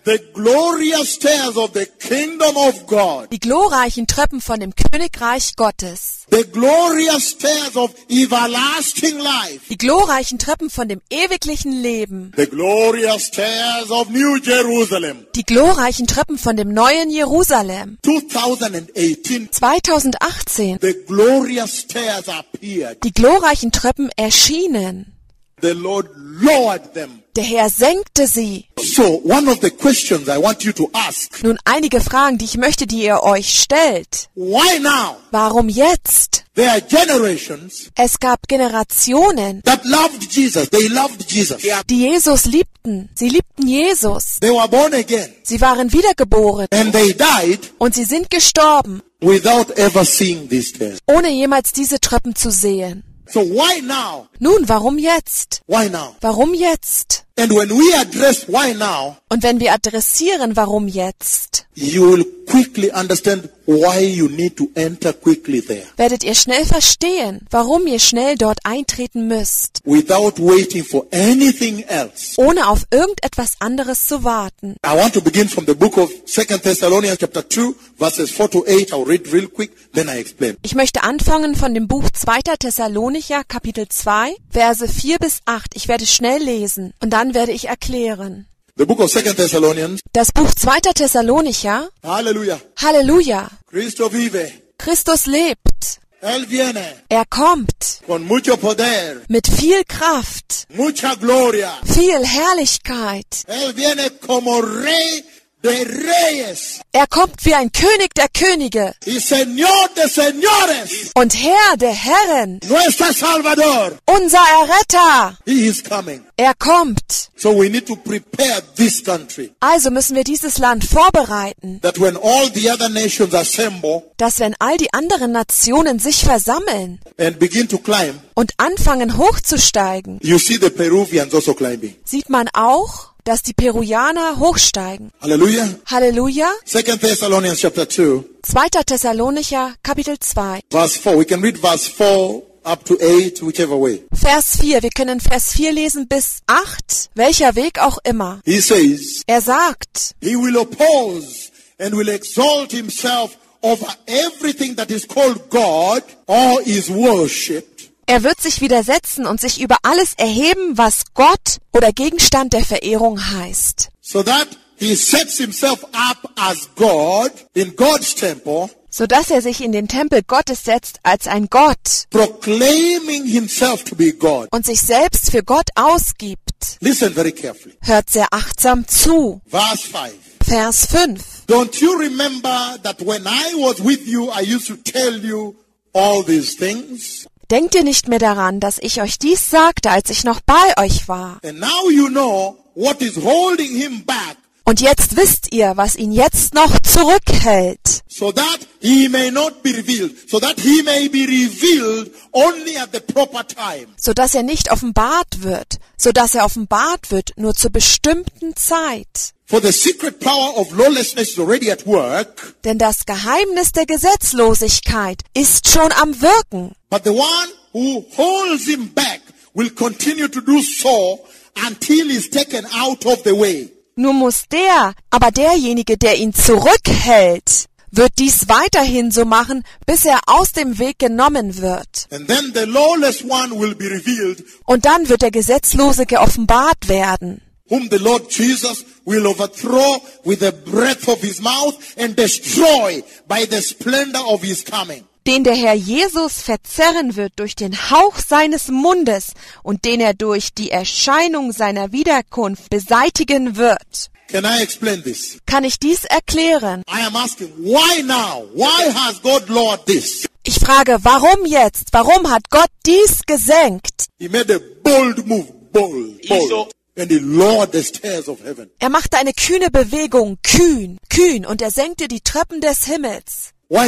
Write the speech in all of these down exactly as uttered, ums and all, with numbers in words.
The glorious stairs of the kingdom of God. Die glorreichen Treppen von dem Königreich Gottes. The glorious stairs of everlasting life. Die glorreichen Treppen von dem ewiglichen Leben. The glorious stairs of New Jerusalem. Die glorreichen Treppen von dem neuen Jerusalem. twenty eighteen. zweitausendachtzehn. The glorious stairs appeared. Die glorreichen Treppen erschienen. The Lord lowered them. Der Herr senkte sie. So, one of the questions I want you to ask. Nun einige Fragen, die ich möchte, die ihr euch stellt. Why now? Warum jetzt? There are generations Es gab Generationen, that loved Jesus. They loved Jesus. die Jesus liebten. Sie liebten Jesus. They were born again. Sie waren wiedergeboren. And they died Und sie sind gestorben, without ever seeing these stairs. ohne jemals diese Treppen zu sehen. So why now? Nun, warum jetzt? Why now? Warum jetzt? And when we address why now, Und wenn wir adressieren, warum jetzt, you will quickly understand why you need to enter quickly there. werdet ihr schnell verstehen, warum ihr schnell dort eintreten müsst, Without waiting for anything else. ohne auf irgendetwas anderes zu warten. I want to begin from the book of Second Thessalonians chapter two, verses four to eight. I'll read real quick, then I explain. Ich möchte anfangen von dem Buch zweiter Thessalonicher, Kapitel zwei, Verse vier bis acht. Ich werde schnell lesen und dann werde ich erklären. The book of Second Thessalonians. Das Buch zweiter Thessalonicher, Hallelujah. Halleluja, Cristo vive. Christus lebt, Él viene er kommt con mucho poder, mit viel Kraft, mucha gloria. viel Herrlichkeit. Él viene como rey de reyes Er kommt wie ein König der Könige y Señor de señores. und Herr der Herren, Nuestro Salvador. unser Erretter. He is coming. Er kommt. So we need to prepare this country Also müssen wir dieses Land vorbereiten, that when all the other nations assemble dass wenn all die anderen Nationen sich versammeln and begin to climb, und anfangen hochzusteigen, you see the Peruvians also climbing. sieht man auch, dass die Peruaner hochsteigen. Hallelujah. Halleluja. Second Thessalonians chapter two, zweiter Thessalonicher, Kapitel zwei, verse four. We can read verse four up to eight, whichever way. Vers vier. Wir können Vers vier lesen bis acht, welcher Weg auch immer. He says, Er sagt, he will oppose and will exalt himself over everything that is called God or is worshipped. er wird sich widersetzen und sich über alles erheben, was Gott oder Gegenstand der Verehrung heißt, So that he sets himself up as God in God's temple, so dass er sich in den Tempel Gottes setzt als ein Gott proclaiming himself to be God. und sich selbst für Gott ausgibt. Listen very carefully. Hört sehr achtsam zu. Verse five. Vers fünf. Don't you remember that when I was with you, I used to tell you all these things? Denkt ihr nicht mehr daran, dass ich euch dies sagte, als ich noch bei euch war? And now you know what is holding him back, Und jetzt wisst ihr, was ihn jetzt noch zurückhält, so that he may not be revealed, so that he may be revealed only at the proper time. so dass er nicht offenbart wird, so dass er offenbart wird nur zur bestimmten Zeit. For the secret power of lawlessness is already at work, Denn das Geheimnis der Gesetzlosigkeit ist schon am Wirken. but the one who holds him back will continue to do so until he's taken out of the way. Nur muss der, aber derjenige, der ihn zurückhält, wird dies weiterhin so machen, bis er aus dem Weg genommen wird. And then the lawless one will be revealed, Und dann wird der Gesetzlose geoffenbart werden, whom the Lord Jesus will overthrow with the breath of his mouth and destroy by the splendor of his coming. den der Herr Jesus verzerren wird durch den Hauch seines Mundes und den er durch die Erscheinung seiner Wiederkunft beseitigen wird. Can I explain this? Kann ich dies erklären? I am asking, why now? Why has God lowered this? Ich frage, warum jetzt? Warum hat Gott dies gesenkt? He made a bold move, bold, bold. And he lowered the stairs of heaven. Er machte eine kühne Bewegung, kühn, kühn, und er senkte die Treppen des Himmels. Why now?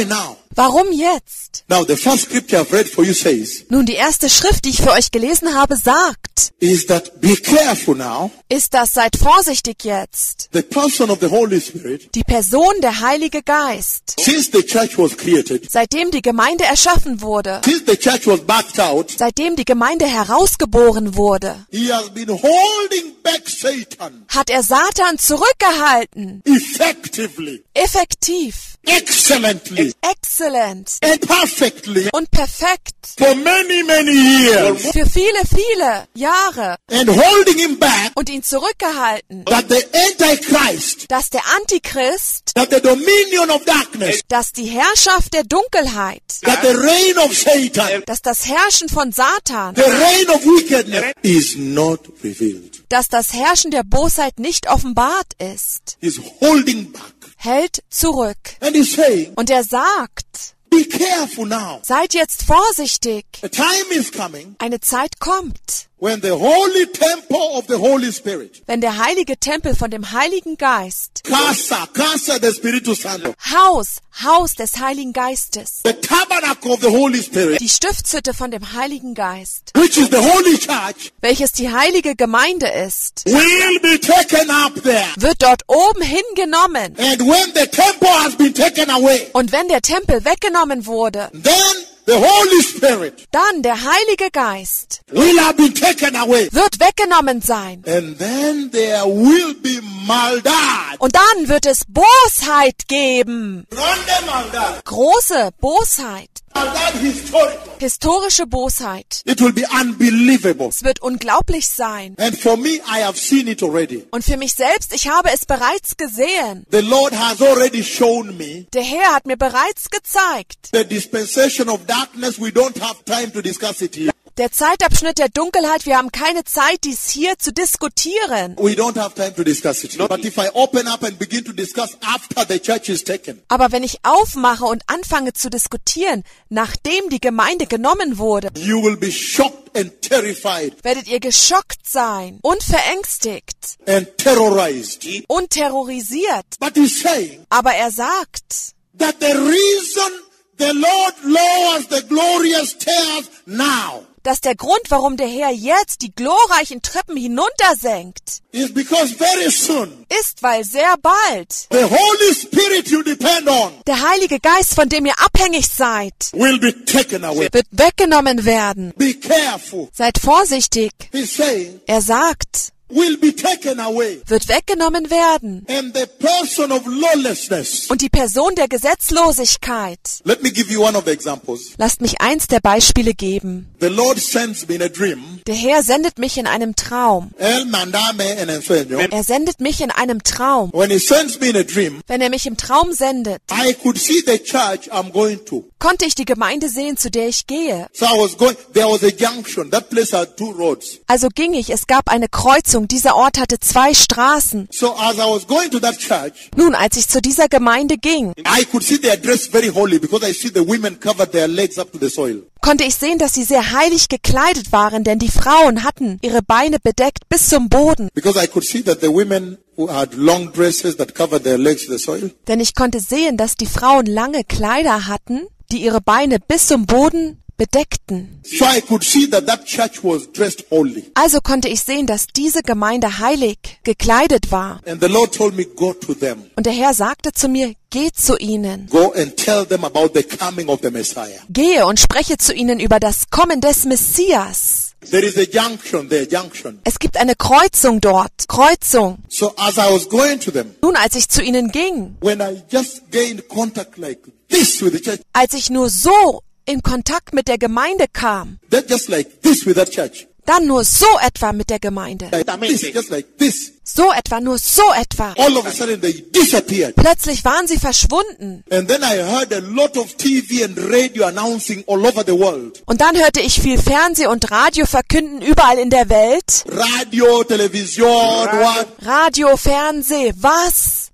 Warum jetzt? Now, the first scripture I've read for you says, Nun, die erste Schrift, die ich für euch gelesen habe, sagt, is that be careful now. ist das, seid vorsichtig jetzt. The person of the Holy Spirit, Die Person, der Heilige Geist, since the church was created, seitdem die Gemeinde erschaffen wurde, since the church was birthed out, seitdem die Gemeinde herausgeboren wurde, he has been holding back Satan hat er Satan zurückgehalten. effectively, Effektiv, excellently, exzellent and perfectly und perfekt. for many, many years, Für viele, viele Jahre. and holding him back Und ihn zurückgehalten, that the Antichrist, dass der Antichrist, that the dominion of darkness, dass die Herrschaft der Dunkelheit, that the reign of Satan, dass das Herrschen von Satan, the reign of wickedness is not revealed. dass das Herrschen der Bosheit nicht offenbart ist, He's holding back. hält zurück. And he's saying, Und er sagt, be careful now. seid jetzt vorsichtig. A time is coming Eine Zeit kommt, when the holy temple of the Holy Spirit, wenn der heilige Tempel von dem Heiligen Geist, Casa, Casa del Espíritu Santo, Haus, Haus des Heiligen Geistes, the tabernacle of the Holy Spirit, die Stiftshütte von dem Heiligen Geist, which is the holy church, welches die heilige Gemeinde ist, will be taken up there. wird dort oben hingenommen. And when the temple has been taken away, Und wenn der Tempel weggenommen wurde, then the Holy Spirit dann der Heilige Geist will have been taken away. wird weggenommen sein. And then there will be maldad. Und dann wird es Bosheit geben. Grande maldad. Große Bosheit. Maldad historical. Historische Bosheit. It will be unbelievable. Es wird unglaublich sein. And for me, I have seen it already. Und für mich selbst, ich habe es bereits gesehen. The Lord has already shown me Der Herr hat mir bereits gezeigt. the dispensation of darkness. We don't have time to discuss it here. Der Zeitabschnitt der Dunkelheit, wir haben keine Zeit, dies hier zu diskutieren. We don't have time to discuss it here. But if I open up and begin to discuss after the church is taken, Aber wenn ich aufmache und anfange zu diskutieren, nachdem die Gemeinde genommen wurde, you will be shocked and terrified werdet ihr geschockt sein und verängstigt and terrorized. und terrorisiert. But he's saying Aber er sagt, that the reason the Lord lowers the glorious stairs now dass der Grund, warum der Herr jetzt die glorreichen Treppen hinuntersenkt, is because very soon ist, weil sehr bald the Holy Spirit you depend on der Heilige Geist, von dem ihr abhängig seid, will be taken away. wird weggenommen werden. Be careful. Seid vorsichtig. He's saying Er sagt, will be taken away. wird weggenommen werden. And the person of lawlessness. Und die Person der Gesetzlosigkeit. Let me give you one of the examples. Lasst mich eins der Beispiele geben. The Lord sends me in a dream. Der Herr sendet mich in einem Traum. El mandame en el sueño. Er sendet mich in einem Traum. When he sends me in a dream, Wenn er mich im Traum sendet, I could see the church I'm going to. konnte ich die Gemeinde sehen, zu der ich gehe. So I was going, there was a junction. That place had two roads. Also ging ich, es gab eine Kreuzung, dieser Ort hatte zwei Straßen. So as I was going to that church, Nun, als ich zu dieser Gemeinde ging, I could see they are dressed very holy because I see the women covered their legs up to the soil. konnte ich sehen, dass sie sehr heilig gekleidet waren, denn die Frauen hatten ihre Beine bedeckt bis zum Boden. Because I could see that the women who had long dresses that covered their legs to the soil, Denn ich konnte sehen, dass die Frauen lange Kleider hatten, die ihre Beine bis zum Boden bedeckten. so I could see that that church was dressed holy. Also konnte ich sehen, dass diese Gemeinde heilig gekleidet war. And the Lord told me, go to them. Und der Herr sagte zu mir, geh zu ihnen. Go and tell them about the coming of the Messiah. Gehe und spreche zu ihnen über das Kommen des Messias. There is a junction there, junction. Es gibt eine Kreuzung dort. Kreuzung. So as I was going to them, Nun, als ich zu ihnen ging, when I just gained contact like this with the church, als ich nur so in Kontakt mit der Gemeinde kam, that just like this with that church, dann nur so etwa mit der Gemeinde. like this, just like this, So etwa, nur so etwa. all of a sudden they disappeared. Plötzlich waren sie verschwunden. And then I heard a lot of T V and radio announcing all over the world. Und dann hörte ich viel Fernseh und Radio verkünden überall in der Welt. Radio, television, what? Radio, Fernseh, was?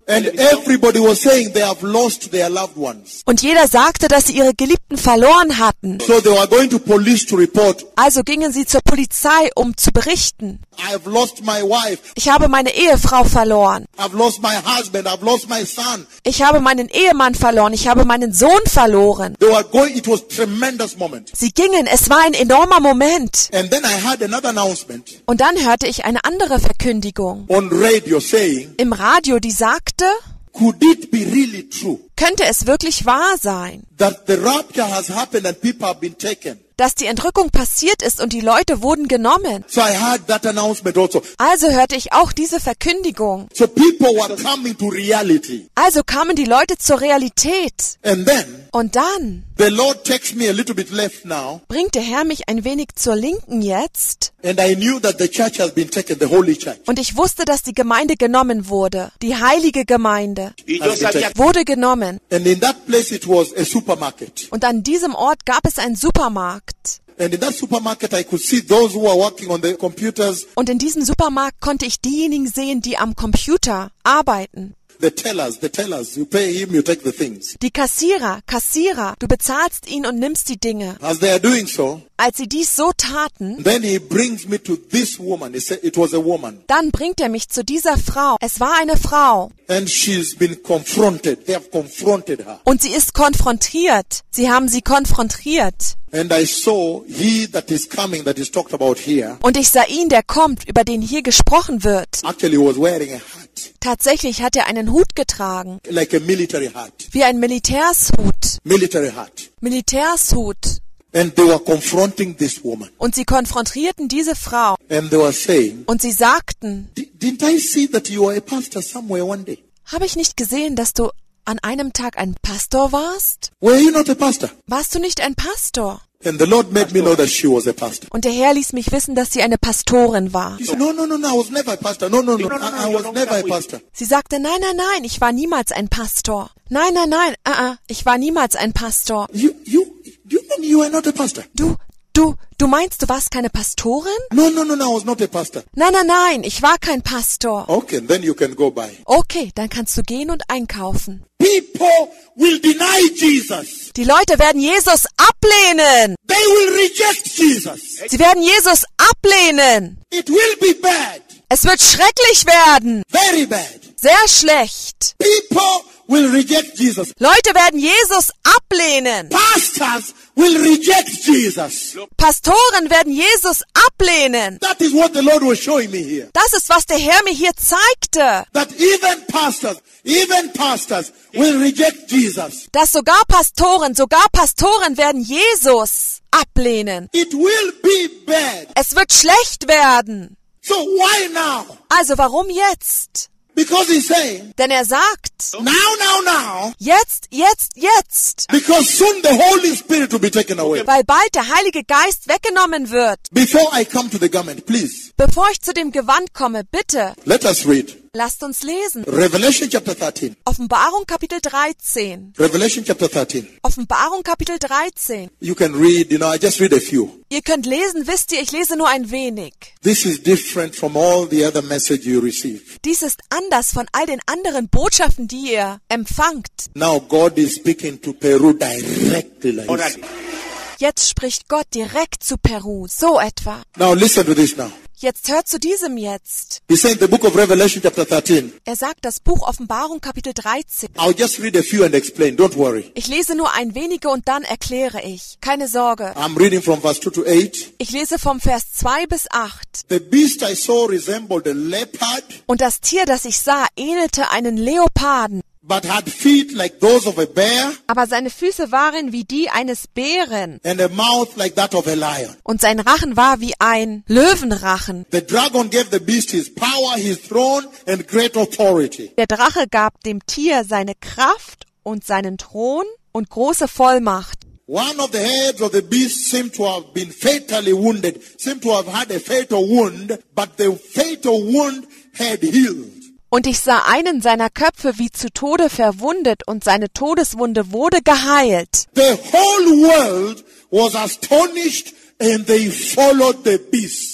And everybody was saying they have lost their loved ones. Und jeder sagte, dass sie ihre Geliebten verloren hatten. So they were going to police to report, Also gingen sie zur Polizei, um zu berichten. I have lost my wife, Ich habe meine Ehefrau verloren. I've lost my husband, I've lost my son. Ich habe meinen Ehemann verloren. Ich habe meinen Sohn verloren. They were going, it was a tremendous moment. Sie gingen. Es war ein enormer Moment. And then I had another announcement Und dann hörte ich eine andere Verkündigung on radio saying, im Radio, die sagte, could it be really true könnte es wirklich wahr sein, that the rapture has happened and people have been taken? dass die Entrückung passiert ist und die Leute wurden genommen. So I heard that announcement also. Also hörte ich auch diese Verkündigung. So people were coming to reality. Also kamen die Leute zur Realität. And then Und dann the Lord takes me a little bit left now, bringt der Herr mich ein wenig zur Linken jetzt. and I knew that the church has been taken, the holy church. Und ich wusste, dass die Gemeinde genommen wurde. Die heilige Gemeinde Y yo sabía wurde genommen. And in that place it was a supermarket. Und an diesem Ort gab es einen Supermarkt. And in that supermarket I could see those who were working on the computers, Und in diesem Supermarkt konnte ich diejenigen sehen, die am Computer arbeiten. the tellers, the tellers. You pay him, you take the things. Die Kassierer, Kassierer, du bezahlst ihn und nimmst die Dinge. As they are doing so, Als sie dies so taten, then he brings me to this woman. He said it was a woman. dann bringt er mich zu dieser Frau. Es war eine Frau. And she's been confronted. They have confronted her. Und sie ist konfrontiert. Sie haben sie konfrontiert. And I saw he that is coming, that is talked about here, Und ich sah ihn, der kommt, über den hier gesprochen wird. actually was wearing a hat, Tatsächlich hat er einen Hut getragen. like a military hat. Wie ein Militärshut. Military hat. Militärshut. And they were confronting this woman. Und sie konfrontierten diese Frau. And they were saying, Und sie sagten, "Di- didn't I see that you were a pastor somewhere one day? habe ich nicht gesehen, dass du an einem Tag ein Pastor warst? Were you not a pastor?" Warst du nicht ein Pastor? And the Lord made me know that she was a pastor. Und der Herr ließ mich wissen, dass sie eine Pastorin war. He said, no, no, no, no, I was never a pastor. No, no, no, No, no, no, I, I no, was no, never a no, pastor. Sie sagte, nein, nein, nein, ich war niemals ein Pastor. Nein, nein, nein, uh -uh, ich war niemals ein Pastor. You, you, do you mean you were not a pastor? Du, du, du meinst, du warst keine Pastorin? No, no, no, no, I was not a pastor. Nein, nein, nein, ich war kein Pastor. Okay, then you can go by. Okay, dann kannst du gehen und einkaufen. People will deny Jesus. Die Leute werden Jesus ablehnen. They will reject Jesus. Sie werden Jesus ablehnen. It will be bad. Es wird schrecklich werden. Very bad. Sehr schlecht. People will reject Jesus. Leute werden Jesus ablehnen. Pastors will reject Jesus. Pastoren werden Jesus ablehnen. That is what the Lord was showing me here. Das ist, was der Herr mir hier zeigte. That even pastors, even pastors will reject Jesus. Dass sogar Pastoren, sogar Pastoren werden Jesus ablehnen. It will be bad. Es wird schlecht werden. So why now? Also warum jetzt? Because he's saying, Denn er sagt, now, now, now, jetzt, jetzt, jetzt. because soon the Holy Spirit will be taken away. Weil bald der Heilige Geist weggenommen wird. Before I come to the garment, please, Bevor ich zu dem Gewand komme, bitte, let us read. lasst uns lesen. Revelation chapter thirteen. Offenbarung Kapitel dreizehn. Revelation chapter thirteen. Offenbarung Kapitel dreizehn. You can read, you know, I just read a few. Ihr könnt lesen, wisst ihr, ich lese nur ein wenig. This is different from all the other message you receive. Dies ist anders von all den anderen Botschaften, die ihr empfangt. Now God is speaking to Peru directly like Ahora, this. Jetzt spricht Gott direkt zu Peru, so etwa. Now listen to this now. Jetzt hört zu diesem jetzt. He said in the book of Revelation chapter thirteen. Er sagt das Buch Offenbarung Kapitel dreizehn. I'll just read a few and explain. Don't worry. Ich lese nur ein wenige und dann erkläre ich. Keine Sorge. I'm reading from verse two to eight. Ich lese vom Vers zwei bis acht. The beast I saw resembled a leopard, Und das Tier, das ich sah, ähnelte einen Leoparden. but had feet like those of a bear, Aber seine Füße waren wie die eines Bären. and a mouth like that of a lion. Und sein Rachen war wie ein Löwenrachen. The dragon gave the beast his power, his throne, and great authority. Der Drache gab dem Tier seine Kraft und seinen Thron und große Vollmacht. One of the heads of the beast seemed to have been fatally wounded, seemed to have had a fatal wound, but the fatal wound had healed. Und ich sah einen seiner Köpfe wie zu Tode verwundet, und seine Todeswunde wurde geheilt. The whole world was astonished, and they followed the beast.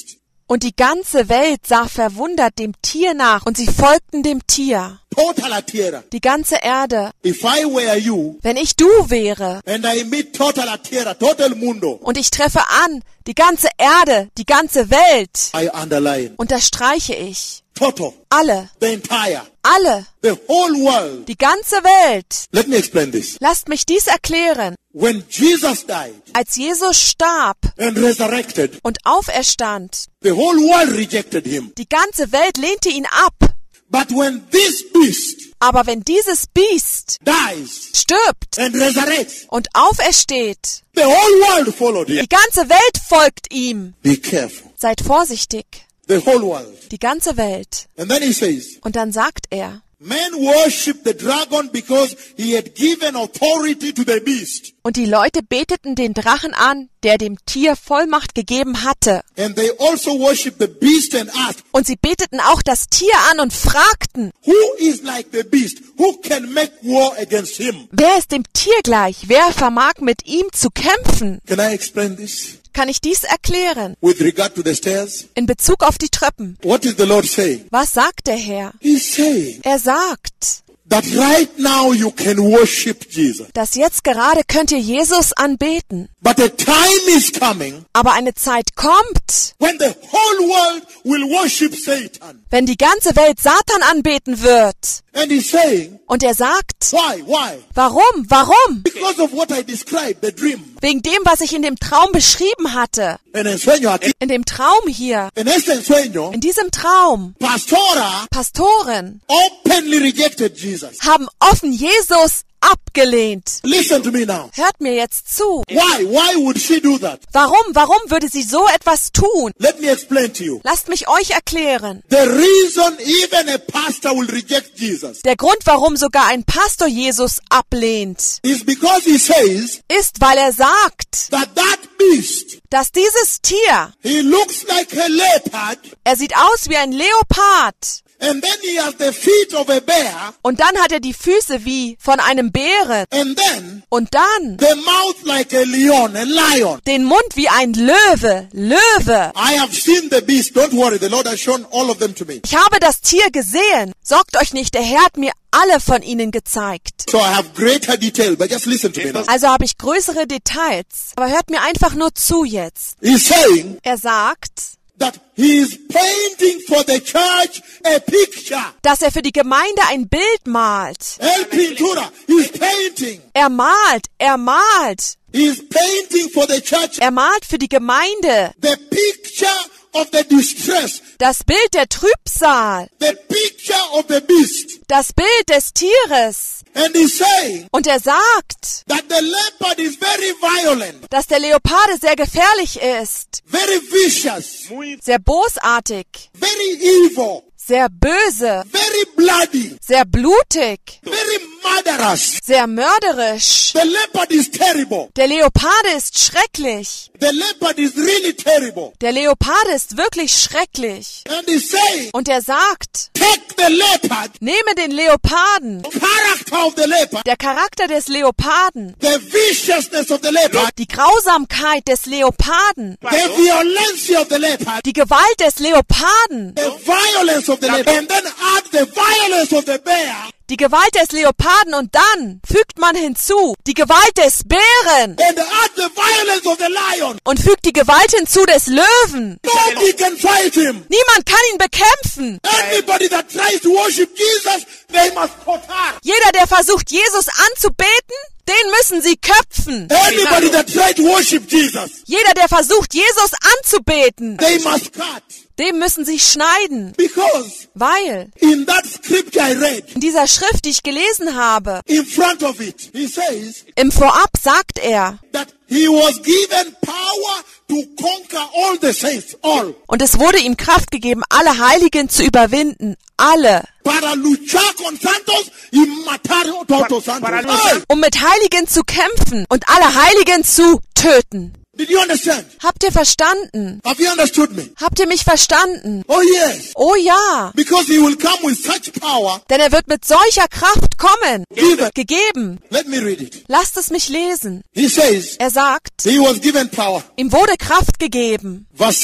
Und die ganze Welt sah verwundert dem Tier nach, und sie folgten dem Tier. Total la tierra. Die ganze Erde. If I were you Wenn ich du wäre, and I meet total la tierra, total mundo, und ich treffe an, die ganze Erde, die ganze Welt, I underline unterstreiche ich. total, Alle, the entire, alle, the whole world. die ganze Welt. Let me explain this. Lasst mich dies erklären. When Jesus died Als Jesus starb and resurrected, und auferstand, the whole world rejected him. die ganze Welt lehnte ihn ab. But when this beast Aber wenn dieses Biest dies stirbt and resurrects, und aufersteht, the whole world followed him. die ganze Welt folgt ihm. Be careful. Seid vorsichtig. The whole world. Die ganze Welt. And then he says, Und dann sagt er, men worship the dragon because he had given authority to the beast. und die Leute beteten den Drachen an, der dem Tier Vollmacht gegeben hatte. And they also worship the beast and asked, Und sie beteten auch das Tier an und fragten, who is like the beast? Who can make war against him? wer ist dem Tier gleich? Wer vermag mit ihm zu kämpfen? Can I explain this? Kann ich dies erklären? With regard to the stairs? In Bezug auf die Treppen. What is the Lord saying? Was sagt der Herr? He's saying Er sagt, that right now you can worship Jesus. dass jetzt gerade könnt ihr Jesus anbeten. But a time is coming Aber eine Zeit kommt, when the whole world will worship Satan. wenn die ganze Welt Satan anbeten wird. And he's saying, Und er sagt, why? Why? warum? Warum? Because of what I described, the dream. Wegen dem, was ich in dem Traum beschrieben hatte. En el sueño aquí, In dem Traum hier. en este sueño, In diesem Traum. Pastora Pastoren openly rejected Jesus. haben offen Jesus abgelehnt. Listen to me now. Hört mir jetzt zu. Why? Why would she do that? Warum? Warum würde sie so etwas tun? Let me explain to you. Lasst mich euch erklären. The reason even a pastor will reject Jesus Der Grund, warum sogar ein Pastor Jesus ablehnt, is because he says ist, weil er sagt, that that beast, dass dieses Tier, he looks like a leopard, er sieht aus wie ein Leopard. and then he has the feet of a bear, Und dann hat er die Füße wie von einem Bären. and then Und dann the mouth like a leon, a lion. den Mund wie ein Löwe. Löwe. I have seen the beast. Don't worry. The Lord has shown all of them to me. Ich habe das Tier gesehen. Sorgt euch nicht, der Herr hat mir alle von ihnen gezeigt. So I have greater detail, but just listen to me now. Also habe ich größere Details. Aber hört mir einfach nur zu jetzt. He's saying Er sagt, that he is painting for the church a picture. dass er für die Gemeinde ein Bild malt. El Pintura, he's painting. Er malt, er malt. He's painting for the church Er malt für die Gemeinde the picture of the distress, das Bild der Trübsal, the picture of the beast. das Bild des Tieres. And he's saying Und er sagt, that the leopard is very violent, dass der Leoparde sehr gefährlich ist, very vicious, sehr bosartig, very evil, sehr böse, very bloody, sehr blutig, very murderous. sehr mörderisch. The leopard is terrible. Der Leoparde ist schrecklich. The leopard is really terrible. Der Leoparde ist wirklich schrecklich. And he's saying, Und er sagt, take the leopard, nehme den Leoparden, character of the leopard, der Charakter des Leoparden, the viciousness of the leopard, die Grausamkeit des Leoparden, the violence of the leopard, die Gewalt des Leoparden, the violence of the leopard, and then add the violence of the bear, die Gewalt des Leoparden und dann fügt man hinzu die Gewalt des Bären and add the violence of the lion. und fügt die Gewalt hinzu des Löwen. Nobody can fight him. Niemand kann ihn bekämpfen. Anybody that tries to worship Jesus, they must potar. Jeder, der versucht, Jesus anzubeten, den müssen sie köpfen. Anybody that tries to worship Jesus, Jeder, der versucht, Jesus anzubeten, they must cut. dem müssen sie schneiden. Because Weil in that scripture I read, in dieser Schrift, die ich gelesen habe, in front of it, he says im Vorab sagt er, that he was given power to conquer all the saints, all. und es wurde ihm Kraft gegeben, alle Heiligen zu überwinden. Alle. Para luchar con santos y matar a todos santos. Hey, Um mit Heiligen zu kämpfen und alle Heiligen zu töten. did you understand? Habt ihr verstanden? Have you understood me? Habt ihr mich verstanden? Oh yes. Oh ja. Because he will come with such power. Denn er wird mit solcher Kraft kommen. Given. Gegeben. Let me read it. Lasst es mich lesen. He says Er sagt, he was given power. ihm wurde Kraft gegeben. Verse seven.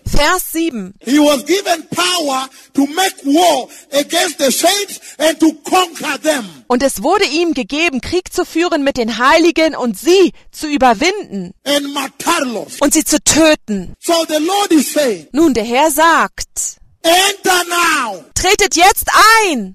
Vers sieben. He was given power to make war against the saints and to conquer them. Und es wurde ihm gegeben, Krieg zu führen mit den Heiligen und sie zu überwinden And matarlos. und sie zu töten. So the Lord is saying, Nun, der Herr sagt, enter now. tretet jetzt ein,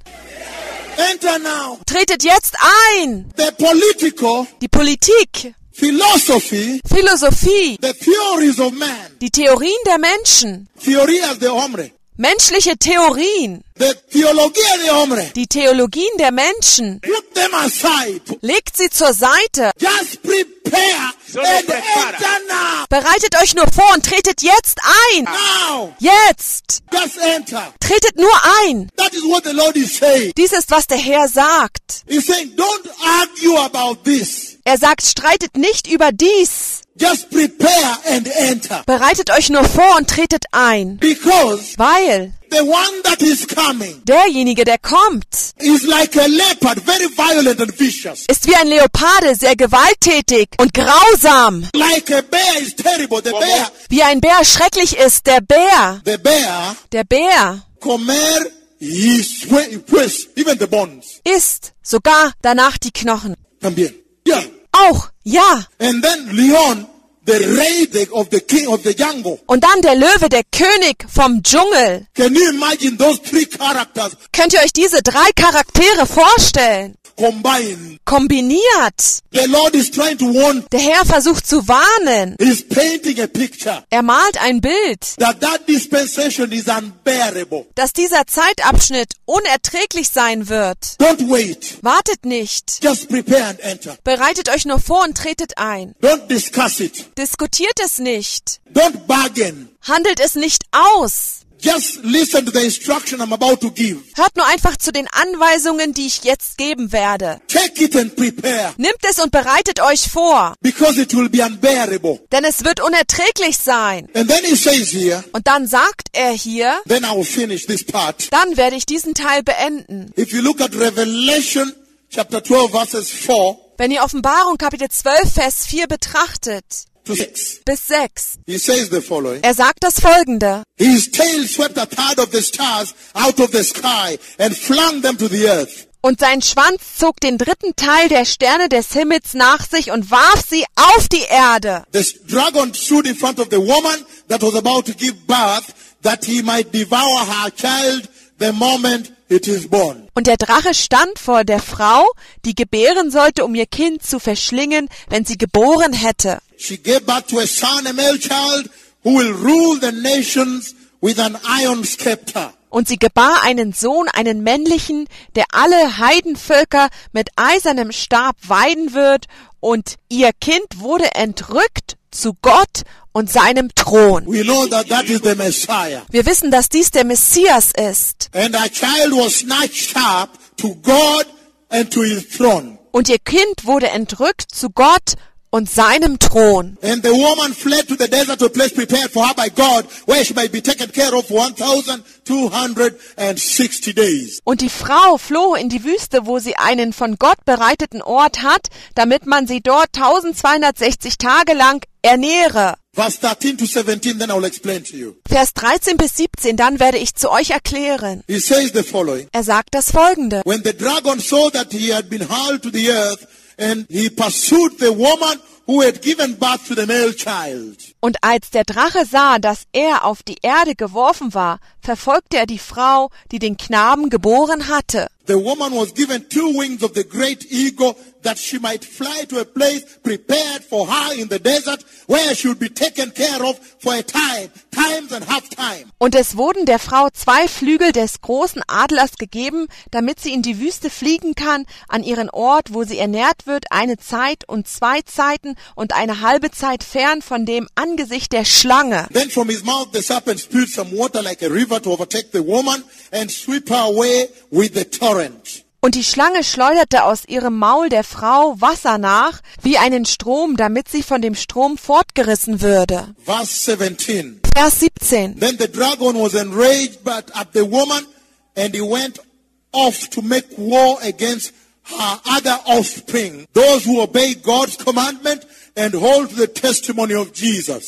Enter now. tretet jetzt ein. The political, Die Politik, philosophy, Philosophie, the theories of man. die Theorien der Menschen, Theorías de hombre. menschliche Theorien, The theología de hombre. die Theologien der Menschen, Put them aside. legt sie zur Seite. Just prepare Solo and prepara. enter now. Bereitet euch nur vor und tretet jetzt ein. Now. Jetzt. Just enter. Tretet nur ein. That is what the Lord is saying. Dies ist, was der Herr sagt. He's saying, don't argue about this. Er sagt, streitet nicht über dies. Just prepare and enter. Bereitet euch nur vor und tretet ein. Because Weil the one that is coming derjenige, der kommt, is like a leopard, very violent and vicious. ist wie ein Leoparde, sehr gewalttätig und grausam. Like a bear is terrible. The bear, Wie ein Bär schrecklich ist, der Bär. the bear, Der Bär comer his pues, even the bones. isst sogar danach die Knochen. También. Yeah. Auch, ja. And then Leon, the rey the- of the king of the jungle. Und dann der Löwe, der König vom Dschungel. Can you imagine those three characters Könnt ihr euch diese drei Charaktere vorstellen? combined? Kombiniert. The Lord is trying to warn. Der Herr versucht zu warnen. He's painting a picture Er malt ein Bild, that that dispensation is unbearable. dass dieser Zeitabschnitt unerträglich sein wird. Don't wait. Wartet nicht. Just prepare and enter. Bereitet euch nur vor und tretet ein. Don't discuss it. Diskutiert es nicht. Don't bargain. Handelt es nicht aus. Just listen to the instruction I'm about to give. Hört nur einfach zu den Anweisungen, die ich jetzt geben werde. Take it and prepare, Nimmt es und bereitet euch vor, because it will be unbearable. denn es wird unerträglich sein. And then he says here, Und dann sagt er hier, then I will finish this part. dann werde ich diesen Teil beenden. If you look at Revelation chapter twelve verses four Wenn ihr Offenbarung Kapitel zwölf, Vers vier betrachtet, to six, bis sechs, he says the following. er sagt das Folgende. His tail swept a third of the stars out of the sky and flung them to the earth. Und sein Schwanz zog den dritten Teil der Sterne des Himmels nach sich und warf sie auf die Erde. The dragon stood in front of the woman that was about to give birth, that he might devour her child the moment it is born. Und der Drache stand vor der Frau, die gebären sollte, um ihr Kind zu verschlingen, wenn sie geboren hätte. She gave birth to a son, a male child, who will rule the nations with an iron scepter. Und sie gebar einen Sohn, einen männlichen, der alle Heidenvölker mit eisernem Stab weiden wird, und ihr Kind wurde entrückt zu Gott und seinem Thron. We know that that is the Messiah. Wir wissen, dass dies der Messias ist. And our child was snatched up to God and to his throne. Und ihr Kind wurde entrückt zu Gott und seinem Thron. And the woman fled to the desert to a place prepared for her by God, where she might be taken care of for one thousand two hundred sixty days. Und die Frau floh in die Wüste, wo sie einen von Gott bereiteten Ort hat, damit man sie dort zwölfhundertsechzig Tage lang ernähre. Verse thirteen to seventeen, then I will explain to you. Vers dreizehn bis siebzehn, dann werde ich zu euch erklären. He says the following. Er sagt das Folgende. When the dragon saw that he had been hurled to the earth, and he pursued the woman who had given birth to the male child. Und als der Drache sah, dass er auf die Erde geworfen war, verfolgte er die Frau, die den Knaben geboren hatte. The woman was given two wings of the great eagle, that she might fly to a place prepared for her in the desert, where she would be taken care of for a time, times and half time. Und es wurden der Frau zwei Flügel des großen Adlers gegeben, damit sie in die Wüste fliegen kann, an ihren Ort, wo sie ernährt wird, eine Zeit und zwei Zeiten und eine halbe Zeit fern von dem Angesicht der Schlange. Then from his mouth the serpent spewed some water like a river to overtake the woman and sweep her away with the torrent. Und die Schlange schleuderte aus ihrem Maul der Frau Wasser nach, wie einen Strom, damit sie von dem Strom fortgerissen würde. Verse seventeen. Vers siebzehn. Then the dragon was enraged but at the woman, and he went off to make war against her other offspring, those who obey God's commandment and hold to the testimony of Jesus.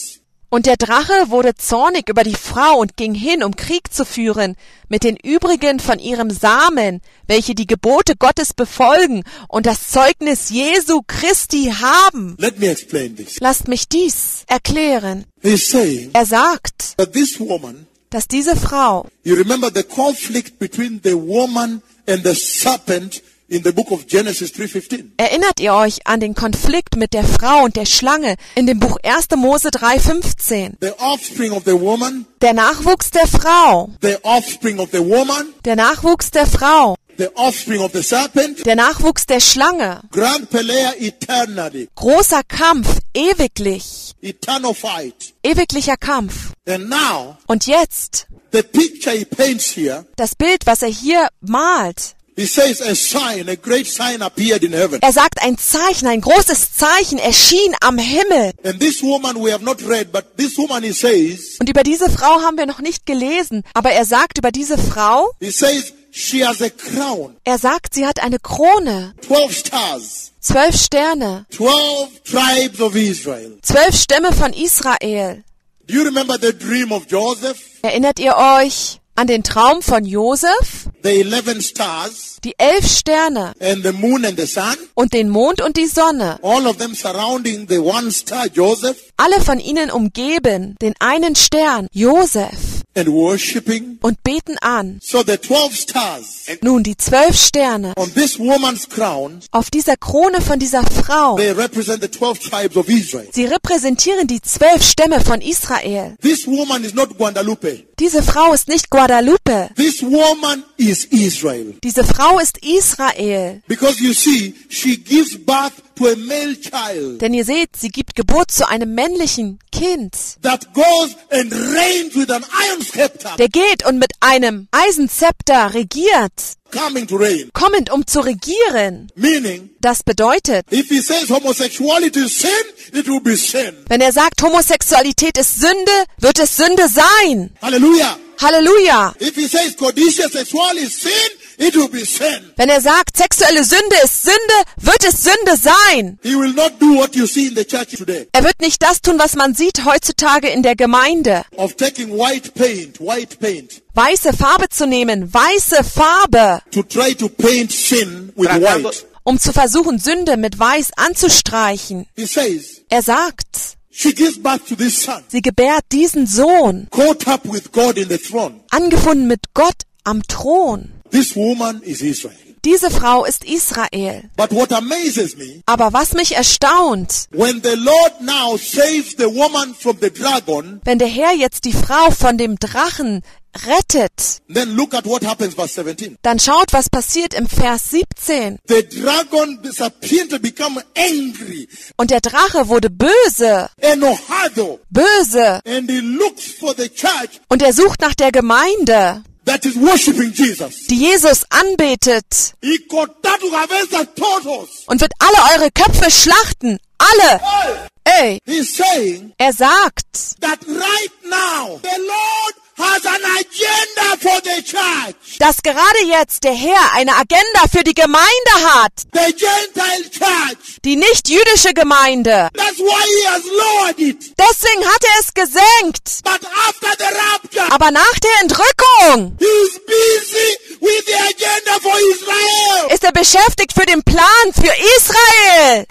Und der Drache wurde zornig über die Frau und ging hin, um Krieg zu führen mit den übrigen von ihrem Samen, welche die Gebote Gottes befolgen und das Zeugnis Jesu Christi haben. Let me explain this. Lasst mich dies erklären. He's saying Er sagt, that this woman, dass diese Frau, you remember the conflict between the woman and the serpent in the book of Genesis three fifteen. erinnert ihr euch an den Konflikt mit der Frau und der Schlange in dem Buch erster Mose drei fünfzehn? The offspring of the woman, Der Nachwuchs der Frau, the offspring of the woman, der Nachwuchs der Frau, the offspring of the serpent, der Nachwuchs der Schlange. Grand Pelea eternally, Großer Kampf, ewiglich, eternal fight. ewiglicher Kampf. And now, Und jetzt, the picture he paints here, das Bild, was er hier malt. he says a sign, a great sign appeared in heaven. Er sagt, ein Zeichen, ein großes Zeichen erschien am Himmel. And this woman we have not read, but this woman he says, Und über diese Frau haben wir noch nicht gelesen, aber er sagt über diese Frau, he says she has a crown, er sagt, sie hat eine Krone, twelve stars, zwölf Sterne, twelve tribes of Israel. zwölf Stämme von Israel. Do you remember the dream of Joseph? Erinnert ihr euch an den Traum von Josef? The eleven stars Die elf Sterne and the moon and the sun, und den Mond und die Sonne, all of them surrounding the one star, Joseph, alle von ihnen umgeben, den einen Stern, Josef, and worshipping. und beten an. So the twelve stars Nun, die zwölf Sterne on this woman's crown, auf dieser Krone von dieser Frau, they represent the twelve tribes of Israel. sie repräsentieren die zwölf Stämme von Israel. This woman is not Guadalupe. Diese Frau ist nicht Guadalupe. This woman is Israel. Diese Frau ist Israel. Because you see, she gives birth to a male child Denn ihr seht, sie gibt Geburt zu einem männlichen Kind, that goes and reigns with an iron scepter, der geht und mit einem Eisenzepter regiert, coming to reign. kommend um zu regieren. Meaning, Das bedeutet, if he says homosexuality is sin, it will be sin. wenn er sagt, Homosexualität ist Sünde, wird es Sünde sein. Hallelujah. Halleluja. If he says codicious sexuality is sin, it will be sin. Wenn er sagt, sexuelle Sünde ist Sünde, wird es Sünde sein. He will not do what you see in the church today, Er wird nicht das tun, was man sieht heutzutage in der Gemeinde. of taking white paint, white paint, Weiße Farbe zu nehmen, weiße Farbe, to try to paint sin with Tratando- white. um zu versuchen, Sünde mit Weiß anzustreichen. He says, Er sagt, she gives birth to this son, sie gebärt diesen Sohn, caught up with God in the throne. angebunden mit Gott am Thron. This woman is Israel. Diese Frau ist Israel. But what amazes me, Aber was mich erstaunt, when the Lord now saves the woman from the dragon, wenn der Herr jetzt die Frau von dem Drachen rettet, then look at what happens, verse seventeen. dann schaut, was passiert im Vers siebzehn. The dragon appeared to become angry, Und der Drache wurde böse, enojado, böse. and he looks for the church Und er sucht nach der Gemeinde, that is worshiping Jesus. die Jesus anbetet, He cortado cabezas todos. und wird alle eure Köpfe schlachten. Alle. Ey, He's saying er sagt, that right now the Lord has an agenda for the church. dass gerade jetzt der Herr eine Agenda für die Gemeinde hat. The Gentile church. Die nicht-jüdische Gemeinde. That's why he has lowered it. Deswegen hat er es gesenkt. But after the rapture, Aber nach der Entrückung he's busy with the agenda for Israel. ist er beschäftigt für den Plan für Israel.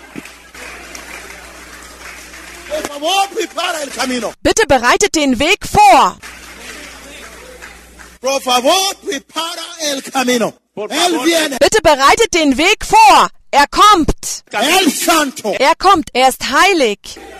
Por favor, prepara el camino. Bitte bereitet den Weg vor. Por favor, prepara el camino. Por Él favor. viene. Bitte bereitet den Weg vor. Er kommt. El santo. Er kommt. Er ist heilig.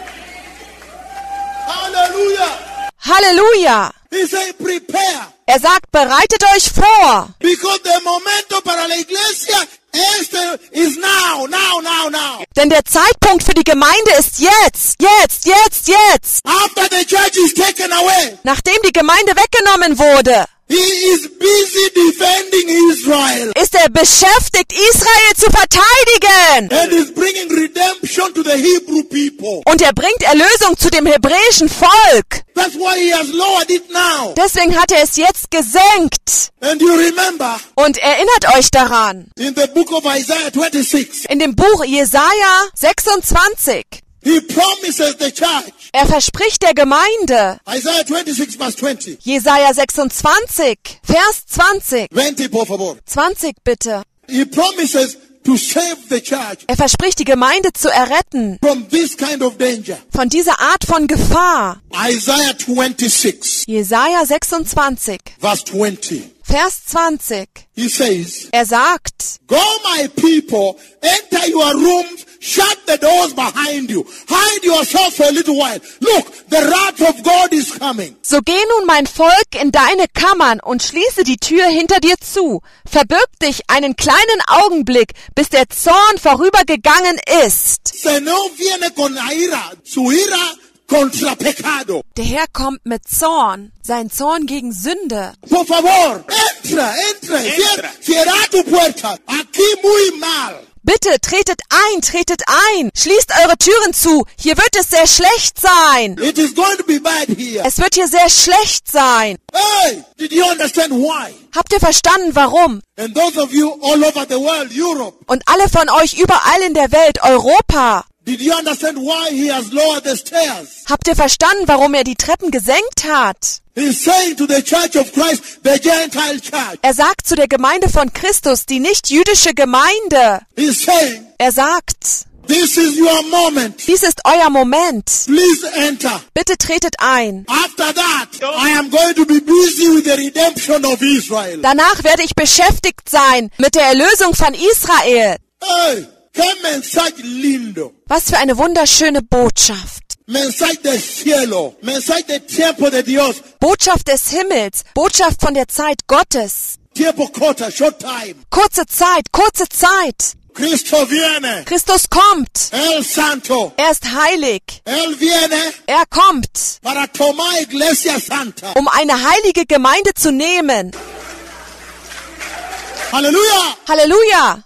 Hallelujah. Halleluja. He said, prepare. Er sagt, bereitet euch vor. Because the momento para la iglesia este is now, now, now, now. Denn der Zeitpunkt für die Gemeinde ist jetzt. Jetzt, jetzt, jetzt. After the church is taken away, Nachdem die Gemeinde weggenommen wurde, he is busy defending Israel ist er beschäftigt, Israel zu verteidigen. and is bringing redemption to the Hebrew people. Und er bringt Erlösung zu dem hebräischen Volk. That's why he has lowered it now. Deswegen hat er es jetzt gesenkt. And you remember Und erinnert euch daran, in the book of Isaiah twenty-six, in dem Buch Jesaja sechsundzwanzig, he promises the church Er verspricht der Gemeinde. Isaiah twenty-six verse twenty. Jesaja sechsundzwanzig, Vers zwanzig. twenty, por favor. zwanzig bitte. He promises to save the church Er verspricht, die Gemeinde zu erretten from this kind of danger. von dieser Art von Gefahr. Isaiah twenty-six Jesaja sechsundzwanzig, verse twenty. Vers zwanzig. He says, Er sagt, Go, my people, enter your rooms, shut the doors behind you, hide yourself for a little while. Look, the wrath of God is coming. so geh nun mein Volk in deine Kammern und schließe die Tür hinter dir zu. Verbirg dich einen kleinen Augenblick, bis der Zorn vorübergegangen ist. Se no viene con ira, su ira contra pecado. Der Herr kommt mit Zorn, sein Zorn gegen Sünde. Por favor, entra, entra, cier- cierra tu puerta. Aquí muy mal. Bitte tretet ein, tretet ein. Schließt eure Türen zu. Hier wird es sehr schlecht sein. It is going to be bad here. Es wird hier sehr schlecht sein. Hey, did you understand why? Habt ihr verstanden, warum? And those of you all over the world, Europe, Und alle von euch überall in der Welt, Europa, did you understand why he has lowered the stairs? habt ihr verstanden, warum er die Treppen gesenkt hat? He's saying to the church of Christ, the Gentile church, Er sagt zu der Gemeinde von Christus, die nicht-jüdische Gemeinde. he's saying, Er sagt, this is your moment. dies ist euer Moment. Please enter. Bitte tretet ein. After that, I am going to be busy with the redemption of Israel. Danach werde ich beschäftigt sein mit der Erlösung von Israel. Hey, qué mensaje lindo. Was für eine wunderschöne Botschaft. Mensaje del cielo. Mensaje del tiempo de Dios. Botschaft des Himmels. Botschaft von der Zeit Gottes. Tiempo corta, short time. Kurze Zeit, kurze Zeit. Cristo viene. Christus kommt. El Santo. Er ist heilig. Él viene Er kommt, para tomar Iglesia Santa. um eine heilige Gemeinde zu nehmen. Halleluja. Halleluja.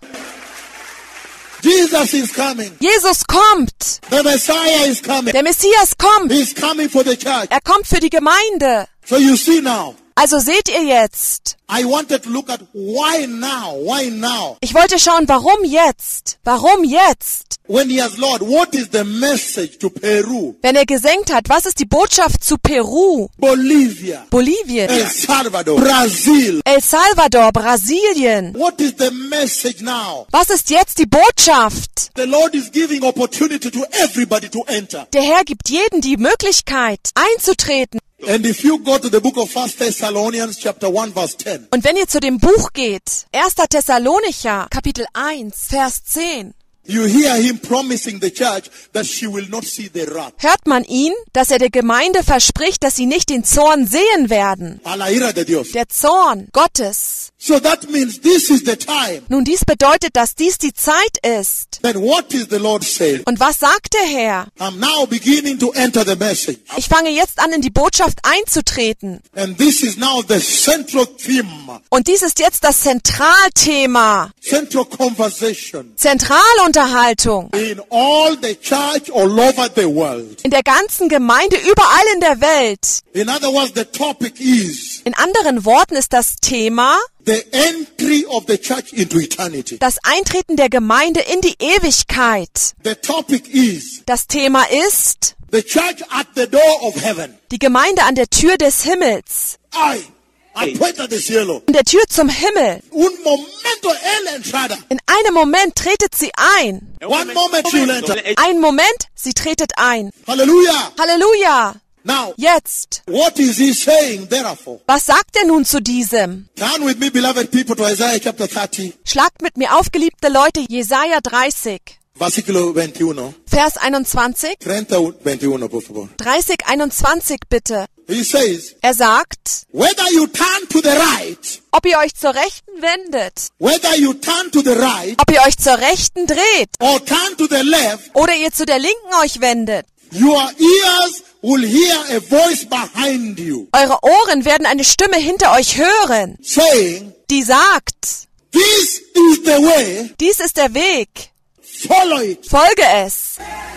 Jesus is coming. Jesus kommt. The Messiah is coming. Der Messias kommt. He's coming for the church. Er kommt für die Gemeinde. So you see now, Also seht ihr jetzt. I wanted to look at why now, why now? Ich wollte schauen, warum jetzt? Warum jetzt? When he has Lord, what is the message to Peru, Wenn er gesenkt hat, was ist die Botschaft zu Peru, Bolivia, Bolivien, El Salvador, Brazil? El Salvador, Brasilien? What is the message now? Was ist jetzt die Botschaft? The Lord is giving opportunity to everybody to enter. Der Herr gibt jedem die Möglichkeit, einzutreten. And if you go to the book of First Thessalonians chapter one verse ten, Und wenn ihr zu dem Buch geht, erster Thessalonicher, Kapitel eins, Vers zehn, you hear him promising the church that she will not see the wrath. hört man ihn, dass er der Gemeinde verspricht, dass sie nicht den Zorn sehen werden. A la ira de Dios. Der Zorn Gottes. So that means this is the time. Nun, dies bedeutet, dass dies die Zeit ist. Then what is the Lord saying? Und was sagt der Herr? I'm now beginning to enter the message. Ich fange jetzt an, in die Botschaft einzutreten. And this is now the central theme, Und dies ist jetzt das Zentralthema. central conversation Zentralunterhaltung. in all the church all over the world. In der ganzen Gemeinde, überall in der Welt. In other words, the topic is In anderen Worten ist das Thema the entry of the church into eternity. das Eintreten der Gemeinde in die Ewigkeit. The topic is Das Thema ist the church at the door of heaven. die Gemeinde an der Tür des Himmels. Ay, a puerta de cielo. An der Tür zum Himmel. Un momento él entrada. In einem Moment tretet sie ein. One moment she'll enter. Ein Moment, sie tretet ein. Hallelujah. Halleluja. Now, Jetzt. what is he saying therefore? Was sagt er nun zu diesem? Turn with me, beloved people, to Isaiah chapter thirty, Schlagt mit mir auf, geliebte Leute, Jesaja dreißig, versículo veintiuno. Vers einundzwanzig. treinta, veintiuno, por favor. dreißig, einundzwanzig bitte. He says, Er sagt, whether you turn to the right, ob ihr euch zur Rechten wendet, whether you turn to the right, ob ihr euch zur Rechten dreht or turn to the left, oder ihr zu der Linken euch wendet, your ears will hear a voice behind you, eure Ohren werden eine Stimme hinter euch hören, saying, die sagt, this is the way, dies ist der Weg, follow it. folge es.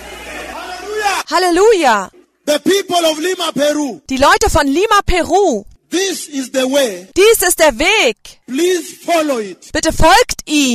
Hallelujah. Halleluja. The people of Lima, Peru, Die Leute von Lima, Peru, this is the way. dies ist der Weg. Please follow it. Bitte folgt ihn.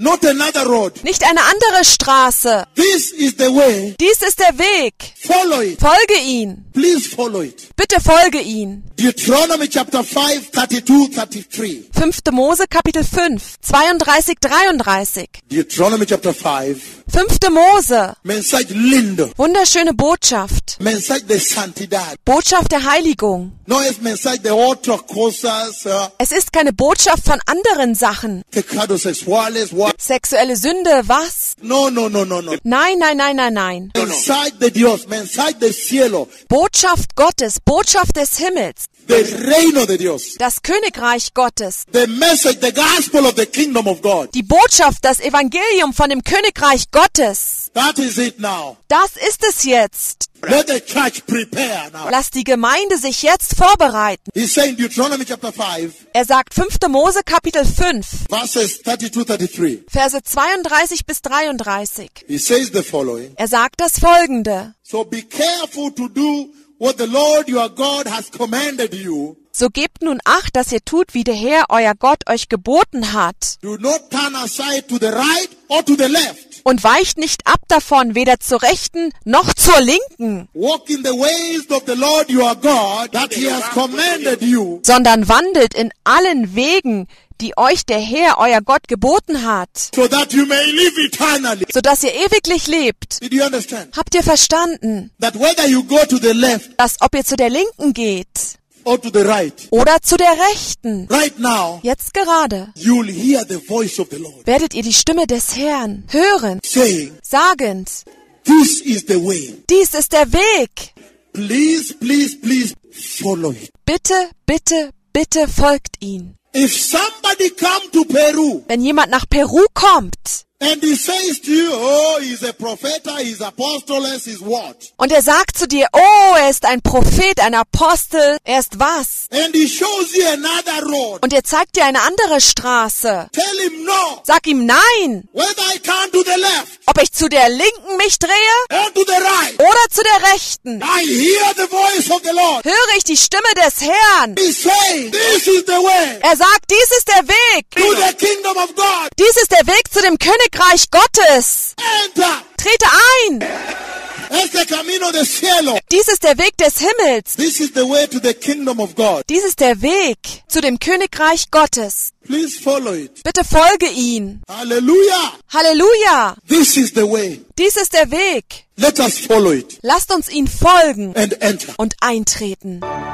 not another road. Nicht eine andere Straße. This is the way. Dies ist der Weg. Follow it. Folge ihn. Please follow it. Bitte folge ihn. Deuteronomy chapter five, thirty-two, thirty-three. fünfte Mose Kapitel fünf, zweiunddreißig, dreiunddreißig. Deuteronomy chapter five. fünfte Mose. Mensagem lindo. Wunderschöne Botschaft. Mensagem de santidade. Botschaft der Heiligung. Não é mensagem de outras coisas, uh, Es ist keine Botschaft von anderen Sachen. pecados sexuales. What? Sexuelle Sünde, was? No, no, no, no, no. Nein, nein, nein, nein, nein. Mensagem de Dios, mensagem del cielo, Botschaft Gottes, Botschaft des Himmels. del reino de Dios. Das Königreich Gottes. The message, the gospel of the kingdom of God. Die Botschaft, das Evangelium von dem Königreich Gottes. That is it now. Das ist es jetzt. Let the church prepare now. Lass die Gemeinde sich jetzt vorbereiten. He's saying Deuteronomy chapter five, Er sagt fünfte Mose Kapitel fünf, verses thirty-two, thirty-three. Verse zweiunddreißig bis dreiunddreißig. He says the following. Er sagt das Folgende. So be careful to do what the Lord your God has commanded you. So gebt nun Acht, dass ihr tut, wie der Herr, euer Gott, euch geboten hat. Do not turn aside to the right or to the left. Und weicht nicht ab davon, weder zur Rechten noch zur Linken, Walk in the ways of the Lord your God that he has commanded you, sondern wandelt in allen Wegen, die euch der Herr, euer Gott, geboten hat, so that you may live eternally. sodass ihr ewiglich lebt. Did you understand? Habt ihr verstanden, That whether you go to the left dass ob ihr zu der Linken geht or to the right, oder zu der Rechten, right now, jetzt gerade, you'll hear the voice of the Lord werdet ihr die Stimme des Herrn hören, saying, sagend, this is the way. dies ist der Weg. Please, please, please follow it. Bitte, bitte, bitte folgt ihn. If somebody come to Peru Wenn jemand nach Peru kommt and he says to you, oh, he's a prophet, he's apostle, he's what? und er sagt zu dir, oh, er ist ein Prophet, ein Apostel, er ist was? And he shows you another road. Und er zeigt dir eine andere Straße. Tell him no. Sag ihm nein, Whether I turn to the left ob ich zu der Linken mich drehe or to the right, oder zu der Rechten. I hear the voice of the Lord. Höre ich die Stimme des Herrn. He's saying, this is the way Er sagt, dies ist der Weg. to the kingdom of God. Dies ist der Weg zu dem Königreich Gottes. Enter. Trete ein. Es the camino del cielo. Dies ist der Weg des Himmels. This is the way to the kingdom of God. Dies ist der Weg zu dem Königreich Gottes. Please follow it. Bitte folge ihn. Hallelujah. Halleluja. This is the way. Dies ist der Weg. Let us follow it Lasst uns ihn folgen and enter. und eintreten.